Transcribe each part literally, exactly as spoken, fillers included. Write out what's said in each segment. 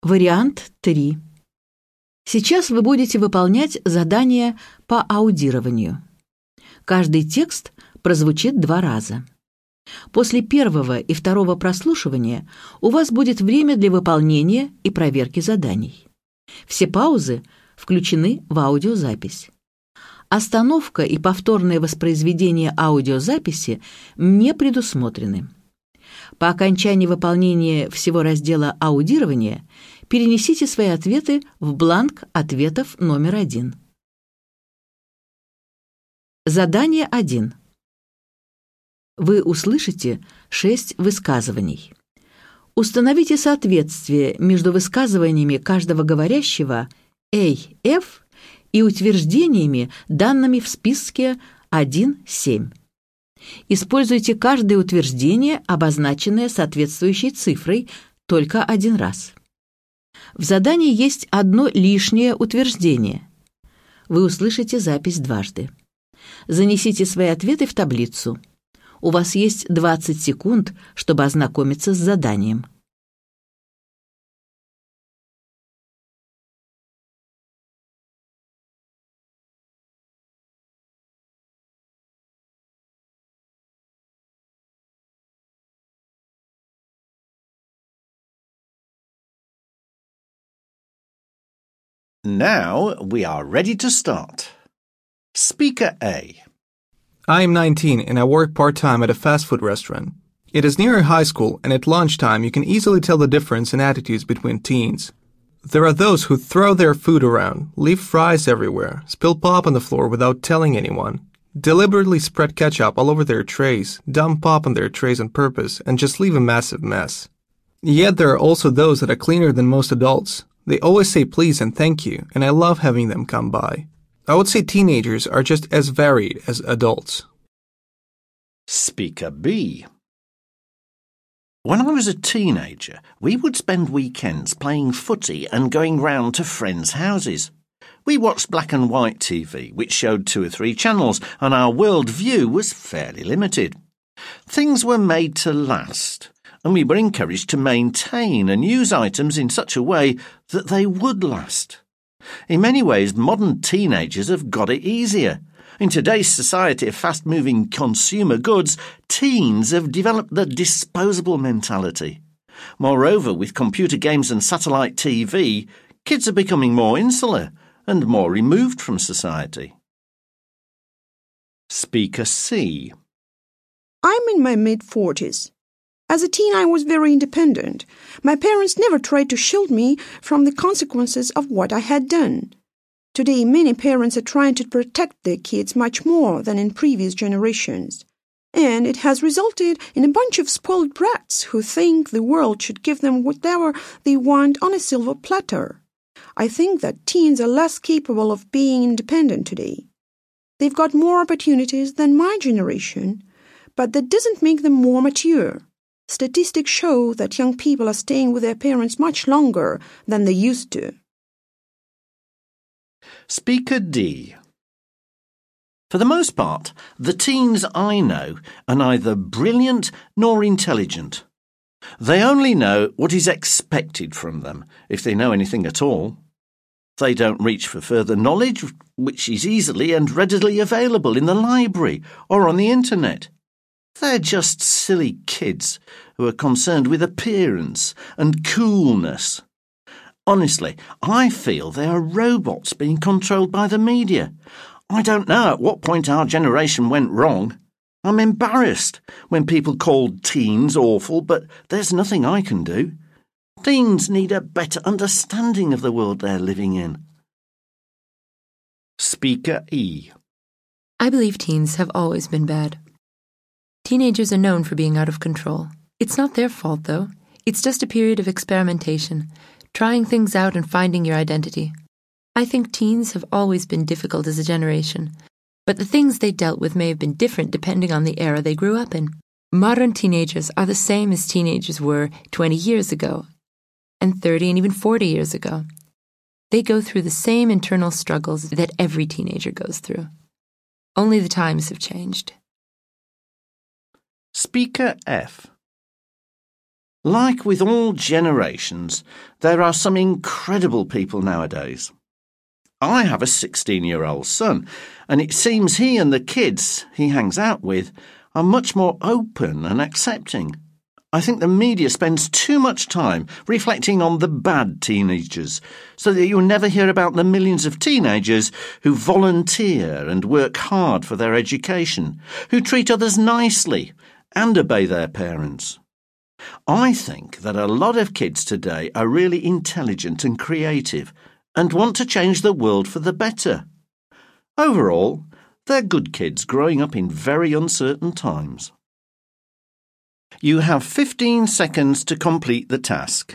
Вариант три. Сейчас вы будете выполнять задание по аудированию. Каждый текст прозвучит два раза. После первого и второго прослушивания у вас будет время для выполнения и проверки заданий. Все паузы включены в аудиозапись. Остановка и повторное воспроизведение аудиозаписи не предусмотрены. По окончании выполнения всего раздела аудирования перенесите свои ответы в бланк ответов номер один. Задание один. Вы услышите шесть высказываний. Установите соответствие между высказываниями каждого говорящего A F и утверждениями, данными в списке один семь. Используйте каждое утверждение, обозначенное соответствующей цифрой, только один раз. В задании есть одно лишнее утверждение. Вы услышите запись дважды. Занесите свои ответы в таблицу. У вас есть двадцать секунд, чтобы ознакомиться с заданием. Now we are ready to start. Speaker A. I am nineteen and I work part-time at a fast food restaurant. It is near a high school and at lunchtime you can easily tell the difference in attitudes between teens. There are those who throw their food around, leave fries everywhere, spill pop on the floor without telling anyone, deliberately spread ketchup all over their trays, dump pop on their trays on purpose, and just leave a massive mess. Yet there are also those that are cleaner than most adults. They always say please and thank you, and I love having them come by. I would say teenagers are just as varied as adults. Speaker B. When I was a teenager, we would spend weekends playing footy and going round to friends' houses. We watched black and white T V, which showed two or three channels, and our world view was fairly limited. Things were made to last, and we were encouraged to maintain and use items in such a way that they would last. In many ways, modern teenagers have got it easier. In today's society of fast-moving consumer goods, teens have developed the disposable mentality. Moreover, with computer games and satellite T V, kids are becoming more insular and more removed from society. Speaker C. I'm in my mid-forties. As a teen, I was very independent. My parents never tried to shield me from the consequences of what I had done. Today, many parents are trying to protect their kids much more than in previous generations. And it has resulted in a bunch of spoiled brats who think the world should give them whatever they want on a silver platter. I think that teens are less capable of being independent today. They've got more opportunities than my generation, but that doesn't make them more mature. Statistics show that young people are staying with their parents much longer than they used to. Speaker D. For the most part, the teens I know are neither brilliant nor intelligent. They only know what is expected from them, if they know anything at all. They don't reach for further knowledge, which is easily and readily available in the library or on the internet. They're just silly kids who are concerned with appearance and coolness. Honestly, I feel they are robots being controlled by the media. I don't know at what point our generation went wrong. I'm embarrassed when people call teens awful, but there's nothing I can do. Teens need a better understanding of the world they're living in. Speaker E. I believe teens have always been bad. Teenagers are known for being out of control. It's not their fault, though. It's just a period of experimentation, trying things out and finding your identity. I think teens have always been difficult as a generation, but the things they dealt with may have been different depending on the era they grew up in. Modern teenagers are the same as teenagers were twenty years ago, and thirty and even forty years ago. They go through the same internal struggles that every teenager goes through. Only the times have changed. Speaker F. Like with all generations, there are some incredible people nowadays. I have a sixteen-year-old son, and it seems he and the kids he hangs out with are much more open and accepting. I think the media spends too much time reflecting on the bad teenagers, so that you'll never hear about the millions of teenagers who volunteer and work hard for their education, who treat others nicely and obey their parents. I think that a lot of kids today are really intelligent and creative and want to change the world for the better. Overall, they're good kids growing up in very uncertain times. You have fifteen seconds to complete the task.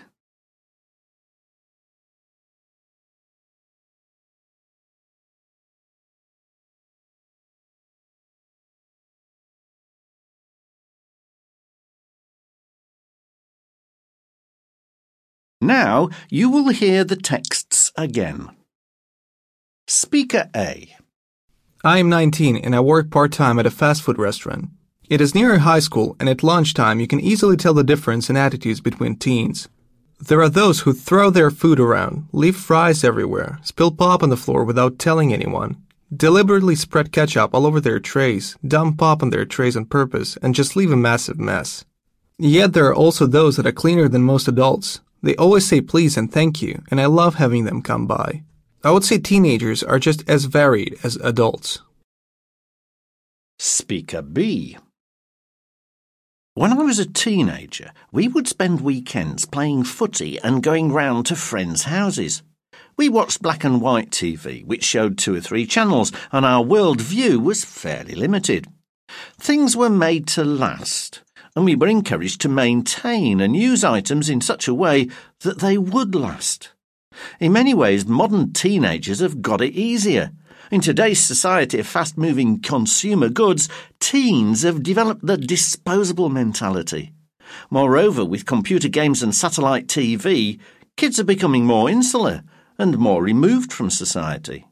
Now you will hear the texts again. Speaker A. I am nineteen and I work part-time at a fast food restaurant. It is near a high school, and at lunchtime you can easily tell the difference in attitudes between teens. There are those who throw their food around, leave fries everywhere, spill pop on the floor without telling anyone, deliberately spread ketchup all over their trays, dump pop on their trays on purpose, and just leave a massive mess. Yet there are also those that are cleaner than most adults. They always say please and thank you, and I love having them come by. I would say teenagers are just as varied as adults. Speaker B. When I was a teenager, we would spend weekends playing footy and going round to friends' houses. We watched black and white T V, which showed two or three channels, and our world view was fairly limited. Things were made to last, and we were encouraged to maintain and use items in such a way that they would last. In many ways, modern teenagers have got it easier. In today's society of fast-moving consumer goods, teens have developed the disposable mentality. Moreover, with computer games and satellite T V, kids are becoming more insular and more removed from society.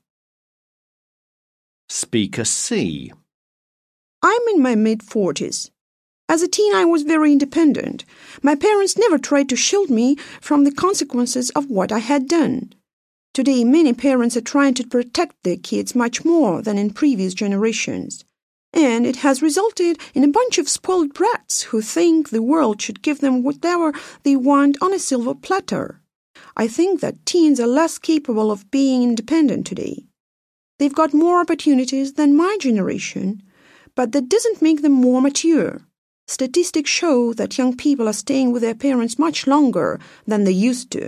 Speaker C. I'm in my mid-forties. As a teen, I was very independent. My parents never tried to shield me from the consequences of what I had done. Today, many parents are trying to protect their kids much more than in previous generations. And it has resulted in a bunch of spoiled brats who think the world should give them whatever they want on a silver platter. I think that teens are less capable of being independent today. They've got more opportunities than my generation, but that doesn't make them more mature. Statistics show that young people are staying with their parents much longer than they used to.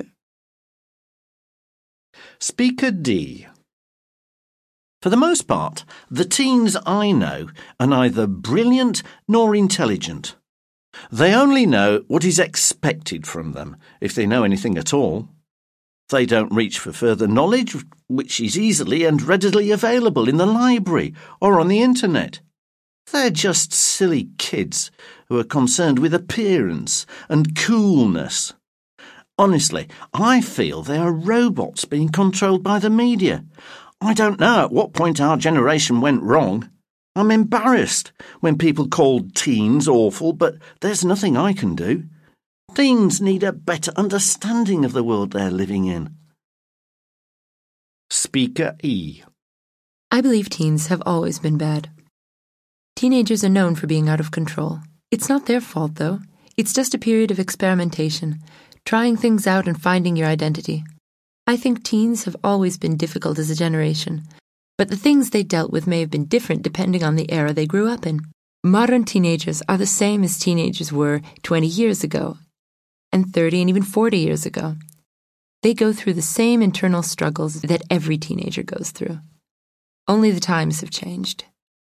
Speaker D. For the most part, the teens I know are neither brilliant nor intelligent. They only know what is expected from them, if they know anything at all. They don't reach for further knowledge, which is easily and readily available in the library or on the internet. They're just silly kids who are concerned with appearance and coolness. Honestly, I feel they are robots being controlled by the media. I don't know at what point our generation went wrong. I'm embarrassed when people call teens awful, but there's nothing I can do. Teens need a better understanding of the world they're living in. Speaker E. I believe teens have always been bad. Teenagers are known for being out of control. It's not their fault, though. It's just a period of experimentation, trying things out and finding your identity. I think teens have always been difficult as a generation, but the things they dealt with may have been different depending on the era they grew up in. Modern teenagers are the same as teenagers were twenty years ago, and thirty and even forty years ago. They go through the same internal struggles that every teenager goes through. Only the times have changed.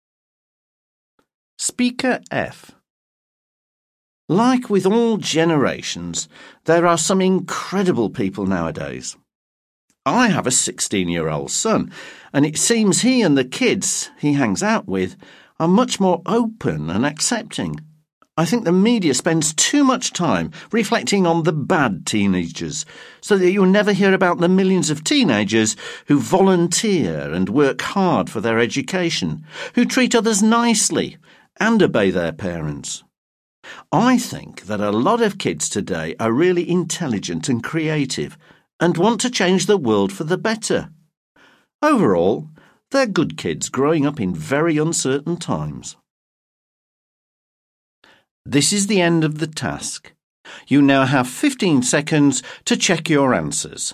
Speaker F. Like with all generations, there are some incredible people nowadays. I have a sixteen-year-old son, and it seems he and the kids he hangs out with are much more open and accepting. I think the media spends too much time reflecting on the bad teenagers, so that you'll never hear about the millions of teenagers who volunteer and work hard for their education, who treat others nicely and obey their parents. I think that a lot of kids today are really intelligent and creative and want to change the world for the better. Overall, they're good kids growing up in very uncertain times. This is the end of the task. You now have fifteen seconds to check your answers.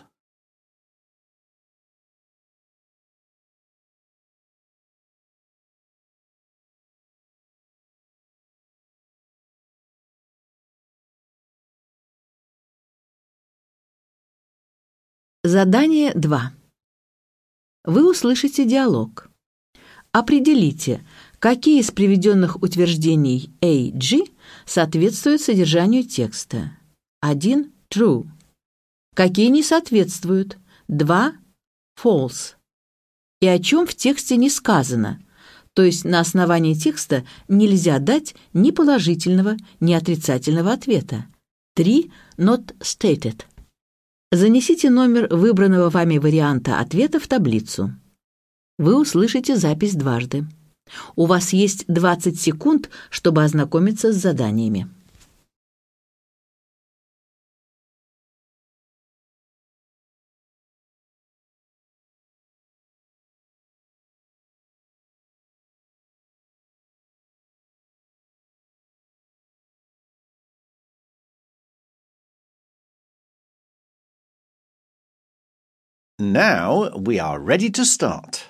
Задание два. Вы услышите диалог. Определите, какие из приведенных утверждений A, G соответствуют содержанию текста. один. True. Какие не соответствуют. два. False. И о чем в тексте не сказано. То есть на основании текста нельзя дать ни положительного, ни отрицательного ответа. три. Not stated. Занесите номер выбранного вами варианта ответа в таблицу. Вы услышите запись дважды. У вас есть двадцать секунд, чтобы ознакомиться с заданиями. Now we are ready to start.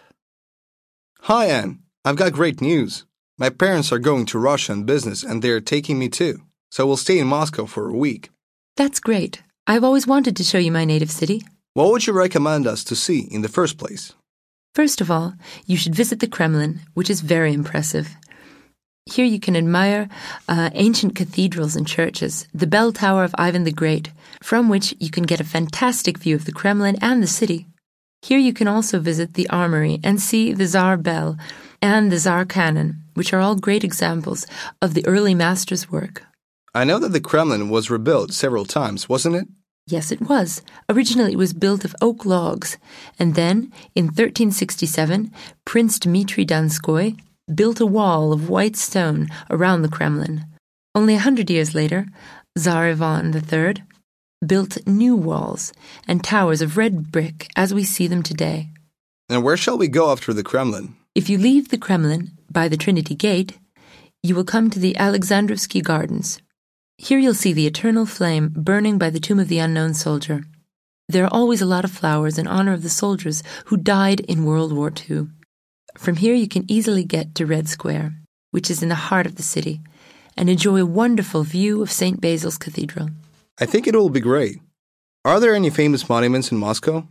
Hi, Anne. I've got great news. My parents are going to Russia on business and they're taking me too. So we'll stay in Moscow for a week. That's great. I've always wanted to show you my native city. What would you recommend us to see in the first place? First of all, you should visit the Kremlin, which is very impressive. Here you can admire uh, ancient cathedrals and churches, the bell tower of Ivan the Great, from which you can get a fantastic view of the Kremlin and the city. Here you can also visit the armory and see the Tsar Bell and the Tsar Cannon, which are all great examples of the early master's work. I know that the Kremlin was rebuilt several times, wasn't it? Yes, it was. Originally it was built of oak logs, and then, in thirteen sixty-seven, Prince Dmitry Donskoy built a wall of white stone around the Kremlin. Only a hundred years later, Tsar Ivan the Third built new walls and towers of red brick as we see them today. And where shall we go after the Kremlin? If you leave the Kremlin by the Trinity Gate, you will come to the Alexandrovsky Gardens. Here you'll see the eternal flame burning by the tomb of the unknown soldier. There are always a lot of flowers in honor of the soldiers who died in World War Two. From here you can easily get to Red Square, which is in the heart of the city, and enjoy a wonderful view of Saint Basil's Cathedral. I think it will be great. Are there any famous monuments in Moscow?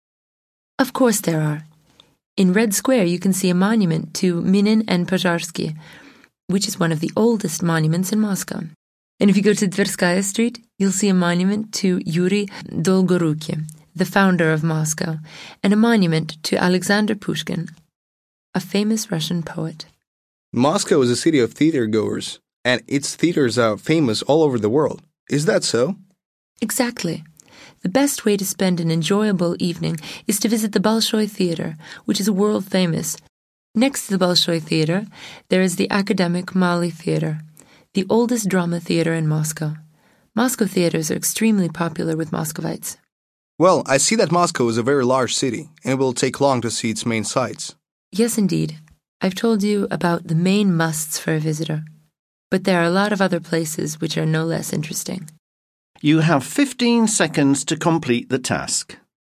Of course there are. In Red Square you can see a monument to Minin and Pozharsky, which is one of the oldest monuments in Moscow. And if you go to Tverskaya Street, you'll see a monument to Yuri Dolgoruki, the founder of Moscow, and a monument to Alexander Pushkin, a famous Russian poet. Moscow is a city of theater-goers, and its theaters are famous all over the world. Is that so? Exactly. The best way to spend an enjoyable evening is to visit the Bolshoi Theater, which is world-famous. Next to the Bolshoi Theater, there is the Academic Mali Theater, the oldest drama theater in Moscow. Moscow theaters are extremely popular with Muscovites. Well, I see that Moscow is a very large city, and it will take long to see its main sights. Yes, indeed. I've told you about the main musts for a visitor. But there are a lot of other places which are no less interesting. You have fifteen seconds to complete the task.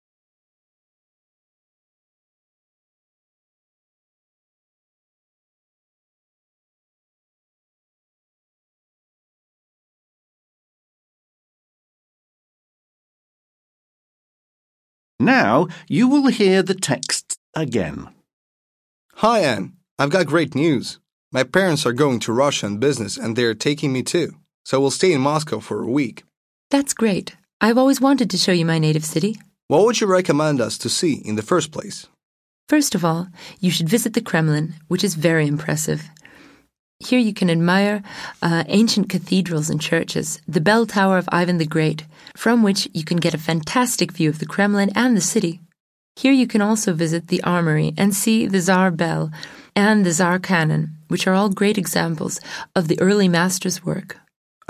Now you will hear the text again. Hi, Anne. I've got great news. My parents are going to Russia on business and they're taking me too. So we'll stay in Moscow for a week. That's great. I've always wanted to show you my native city. What would you recommend us to see in the first place? First of all, you should visit the Kremlin, which is very impressive. Here you can admire uh, ancient cathedrals and churches, the bell tower of Ivan the Great, from which you can get a fantastic view of the Kremlin and the city. Here you can also visit the armory and see the Tsar Bell and the Tsar Cannon, which are all great examples of the early master's work.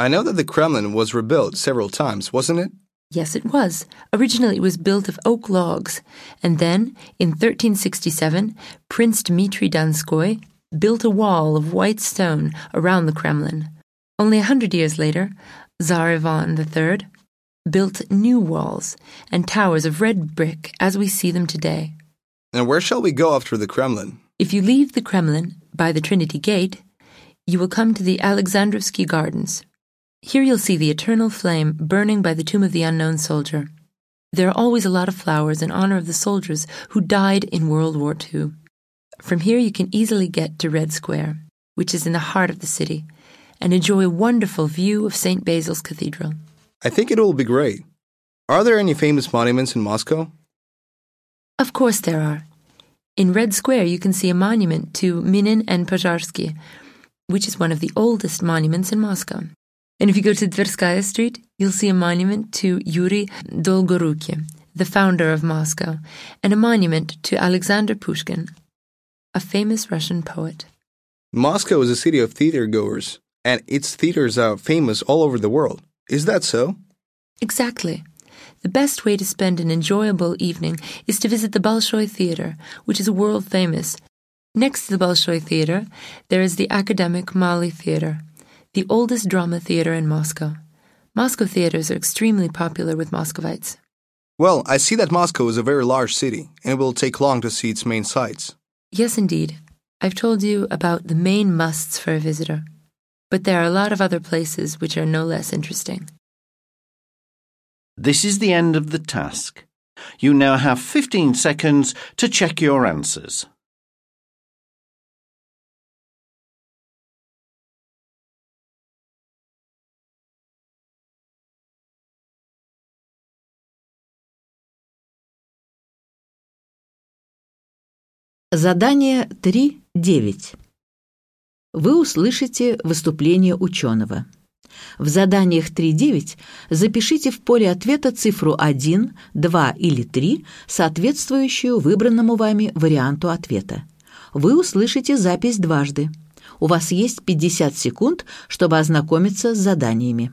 I know that the Kremlin was rebuilt several times, wasn't it? Yes, it was. Originally, it was built of oak logs, and then, in thirteen sixty-seven, Prince Dmitry Donskoy built a wall of white stone around the Kremlin. Only a hundred years later, Tsar Ivan the Third built new walls and towers of red brick as we see them today. And where shall we go after the Kremlin? If you leave the Kremlin by the Trinity Gate, you will come to the Alexandrovsky Gardens. Here you'll see the eternal flame burning by the tomb of the unknown soldier. There are always a lot of flowers in honor of the soldiers who died in World War Two. From here you can easily get to Red Square, which is in the heart of the city, and enjoy a wonderful view of Saint Basil's Cathedral. I think it will be great. Are there any famous monuments in Moscow? Of course there are. In Red Square you can see a monument to Minin and Pozharsky, which is one of the oldest monuments in Moscow. And if you go to Tverskaya Street, you'll see a monument to Yuri Dolgoruki, the founder of Moscow, and a monument to Alexander Pushkin, a famous Russian poet. Moscow is a city of theater-goers, and its theaters are famous all over the world. Is that so? Exactly. The best way to spend an enjoyable evening is to visit the Bolshoi Theater, which is world-famous. Next to the Bolshoi Theater, there is the Academic Mali Theater, the oldest drama theater in Moscow. Moscow theaters are extremely popular with Muscovites. Well, I see that Moscow is a very large city, and it will take long to see its main sights. Yes, indeed. I've told you about the main musts for a visitor, but there are a lot of other places which are no less interesting. This is the end of the task. You now have fifteen seconds to check your answers. Задание три девять. Вы услышите выступление ученого. В заданиях три девять запишите в поле ответа цифру один, два или три, соответствующую выбранному вами варианту ответа. Вы услышите запись дважды. У вас есть пятьдесят секунд, чтобы ознакомиться с заданиями.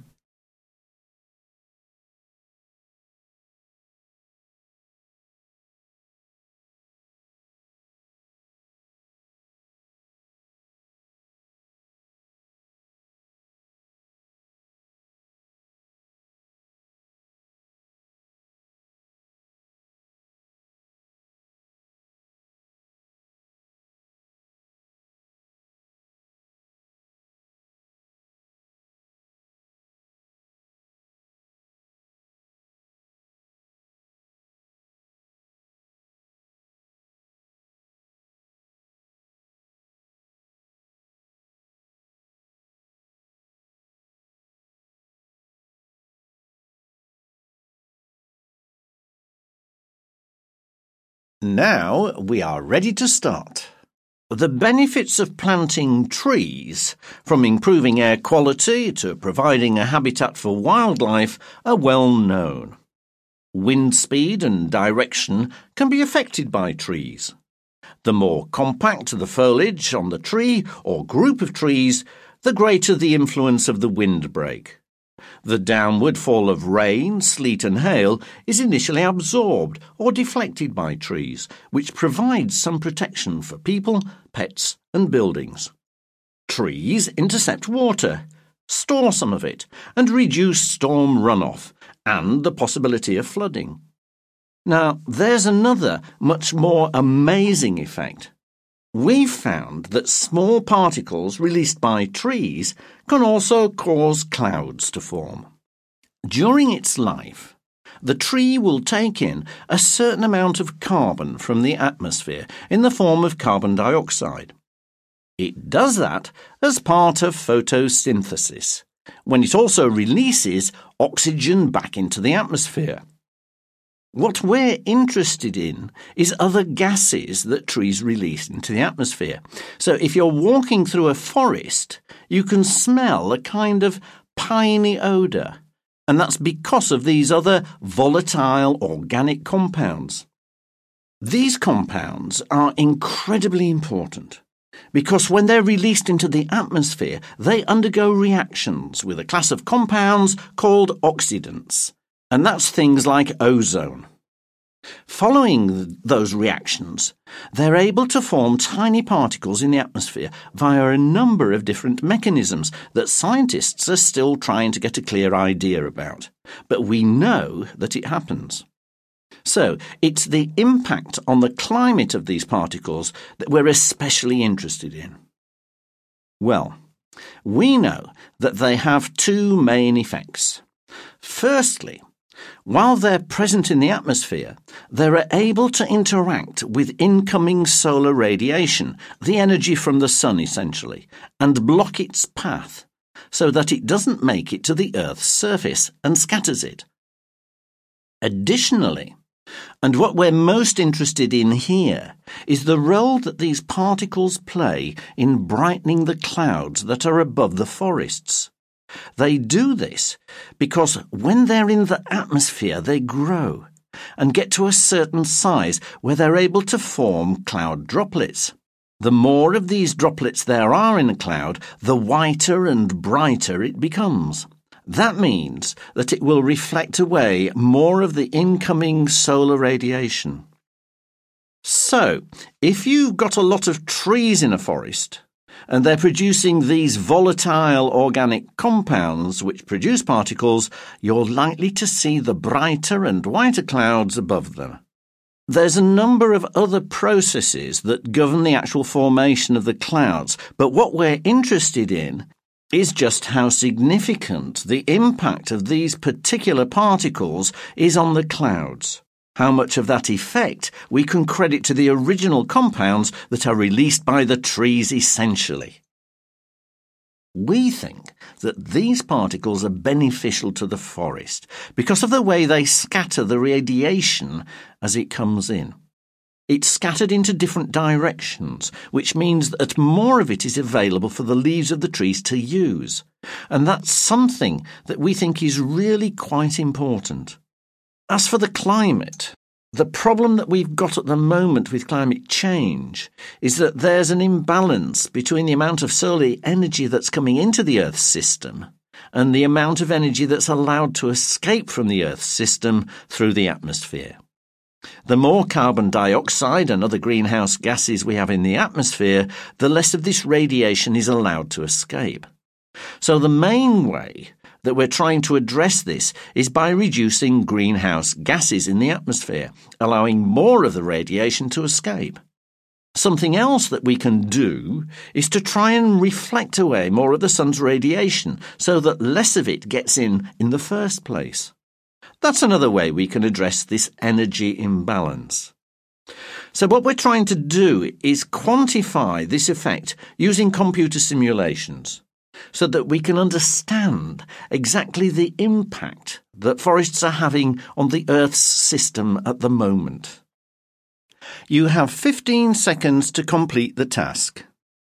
Now we are ready to start. The benefits of planting trees, from improving air quality to providing a habitat for wildlife, are well known. Wind speed and direction can be affected by trees. The more compact the foliage on the tree or group of trees, the greater the influence of the windbreak. The downward fall of rain, sleet and hail is initially absorbed or deflected by trees, which provides some protection for people, pets and buildings. Trees intercept water, store some of it, and reduce storm runoff and the possibility of flooding. Now, there's another, much more amazing effect. We've found that small particles released by trees can also cause clouds to form. During its life, the tree will take in a certain amount of carbon from the atmosphere in the form of carbon dioxide. It does that as part of photosynthesis, when it also releases oxygen back into the atmosphere. What we're interested in is other gases that trees release into the atmosphere. So if you're walking through a forest, you can smell a kind of piney odour, and that's because of these other volatile organic compounds. These compounds are incredibly important because when they're released into the atmosphere, they undergo reactions with a class of compounds called oxidants, and that's things like ozone. Following those reactions, they're able to form tiny particles in the atmosphere via a number of different mechanisms that scientists are still trying to get a clear idea about. But we know that it happens. So, it's the impact on the climate of these particles that we're especially interested in. Well, we know that they have two main effects. Firstly, while they're present in the atmosphere, they're able to interact with incoming solar radiation, the energy from the sun essentially, and block its path so that it doesn't make it to the Earth's surface and scatters it. Additionally, and what we're most interested in here, is the role that these particles play in brightening the clouds that are above the forests. They do this because when they're in the atmosphere, they grow and get to a certain size where they're able to form cloud droplets. The more of these droplets there are in a cloud, the whiter and brighter it becomes. That means that it will reflect away more of the incoming solar radiation. So, if you've got a lot of trees in a forest, and they're producing these volatile organic compounds which produce particles, you're likely to see the brighter and whiter clouds above them. There's a number of other processes that govern the actual formation of the clouds, but what we're interested in is just how significant the impact of these particular particles is on the clouds. How much of that effect we can credit to the original compounds that are released by the trees essentially. We think that these particles are beneficial to the forest because of the way they scatter the radiation as it comes in. It's scattered into different directions, which means that more of it is available for the leaves of the trees to use. And that's something that we think is really quite important. As for the climate, the problem that we've got at the moment with climate change is that there's an imbalance between the amount of solar energy that's coming into the Earth's system and the amount of energy that's allowed to escape from the Earth's system through the atmosphere. The more carbon dioxide and other greenhouse gases we have in the atmosphere, the less of this radiation is allowed to escape. So the main way that we're trying to address this is by reducing greenhouse gases in the atmosphere, allowing more of the radiation to escape. Something else that we can do is to try and reflect away more of the sun's radiation so that less of it gets in in the first place. That's another way we can address this energy imbalance. So what we're trying to do is quantify this effect using computer simulations so that we can understand exactly the impact that forests are having on the Earth's system at the moment. You have fifteen seconds to complete the task.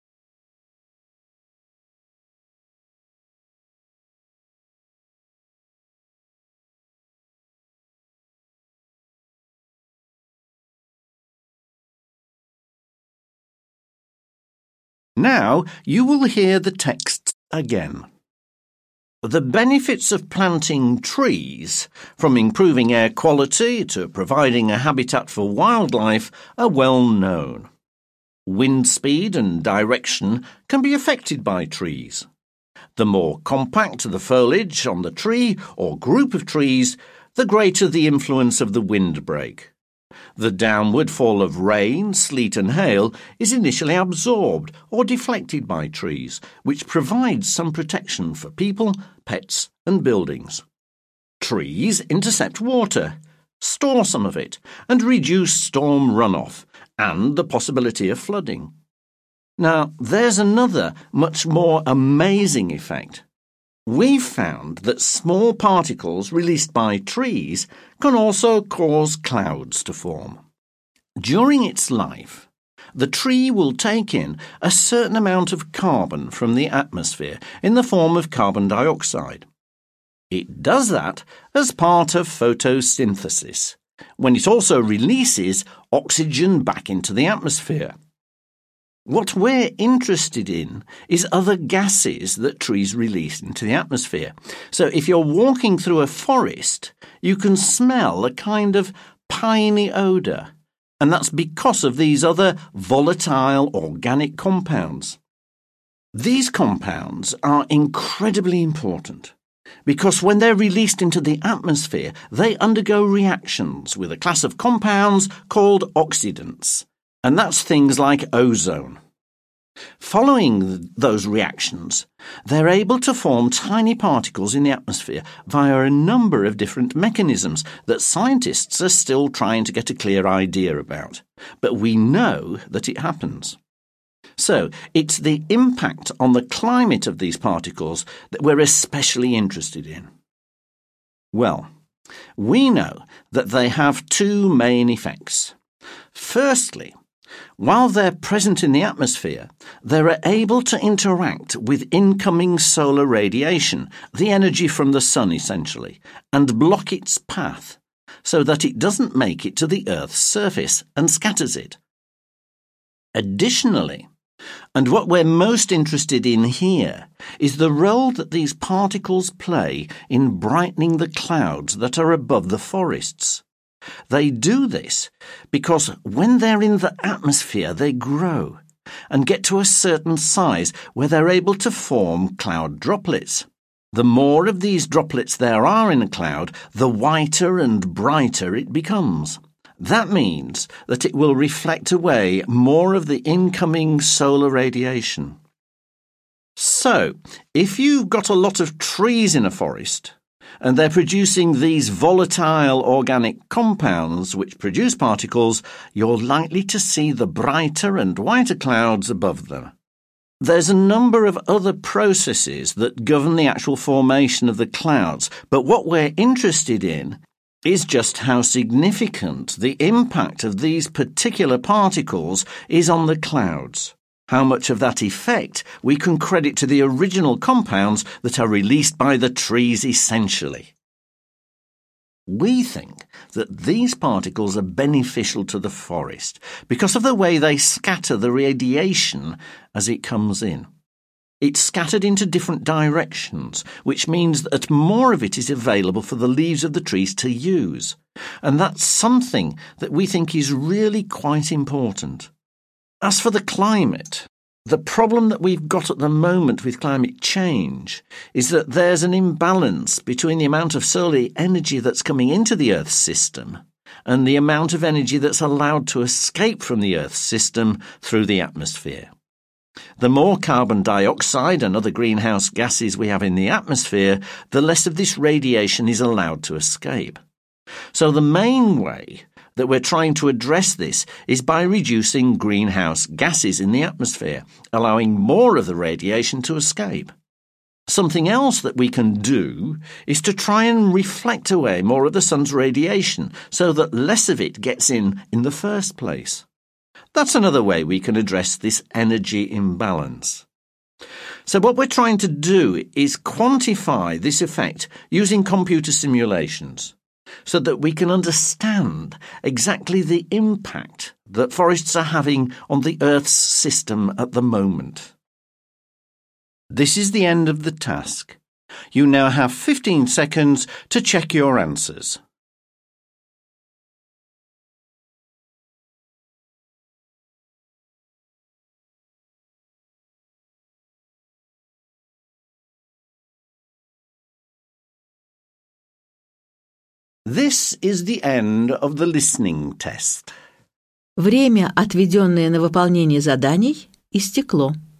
Now you will hear the text again. The benefits of planting trees, from improving air quality to providing a habitat for wildlife, are well known. Wind speed and direction can be affected by trees. The more compact the foliage on the tree or group of trees, the greater the influence of the windbreak. The downward fall of rain, sleet and hail is initially absorbed or deflected by trees, which provides some protection for people, pets and buildings. Trees intercept water, store some of it, and reduce storm runoff and the possibility of flooding. Now, there's another, much more amazing effect. We've found that small particles released by trees can also cause clouds to form. During its life, the tree will take in a certain amount of carbon from the atmosphere in the form of carbon dioxide. It does that as part of photosynthesis, when it also releases oxygen back into the atmosphere. What we're interested in is other gases that trees release into the atmosphere. So if you're walking through a forest, you can smell a kind of piney odour, and that's because of these other volatile organic compounds. These compounds are incredibly important because when they're released into the atmosphere, they undergo reactions with a class of compounds called oxidants, and that's things like ozone. Following those reactions, they're able to form tiny particles in the atmosphere via a number of different mechanisms that scientists are still trying to get a clear idea about. But we know that it happens. So, it's the impact on the climate of these particles that we're especially interested in. Well, we know that they have two main effects. Firstly, while they're present in the atmosphere, they're able to interact with incoming solar radiation, the energy from the sun essentially, and block its path so that it doesn't make it to the Earth's surface and scatters it. Additionally, and what we're most interested in here, is the role that these particles play in brightening the clouds that are above the forests. They do this because when they're in the atmosphere, they grow and get to a certain size where they're able to form cloud droplets. The more of these droplets there are in a cloud, the whiter and brighter it becomes. That means that it will reflect away more of the incoming solar radiation. So, if you've got a lot of trees in a forest, and they're producing these volatile organic compounds which produce particles, you're likely to see the brighter and whiter clouds above them. There's a number of other processes that govern the actual formation of the clouds, but what we're interested in is just how significant the impact of these particular particles is on the clouds. How much of that effect we can credit to the original compounds that are released by the trees essentially. We think that these particles are beneficial to the forest because of the way they scatter the radiation as it comes in. It's scattered into different directions, which means that more of it is available for the leaves of the trees to use. And that's something that we think is really quite important. As for the climate, the problem that we've got at the moment with climate change is that there's an imbalance between the amount of solar energy that's coming into the Earth's system and the amount of energy that's allowed to escape from the Earth's system through the atmosphere. The more carbon dioxide and other greenhouse gases we have in the atmosphere, the less of this radiation is allowed to escape. So the main way that we're trying to address this is by reducing greenhouse gases in the atmosphere, allowing more of the radiation to escape. Something else that we can do is to try and reflect away more of the sun's radiation so that less of it gets in in the first place. That's another way we can address this energy imbalance. So what we're trying to do is quantify this effect using computer simulations so that we can understand exactly the impact that forests are having on the Earth's system at the moment. This is the end of the task. You now have fifteen seconds to check your answers. This is the end of the listening test. Время, отведенное на выполнение заданий, истекло.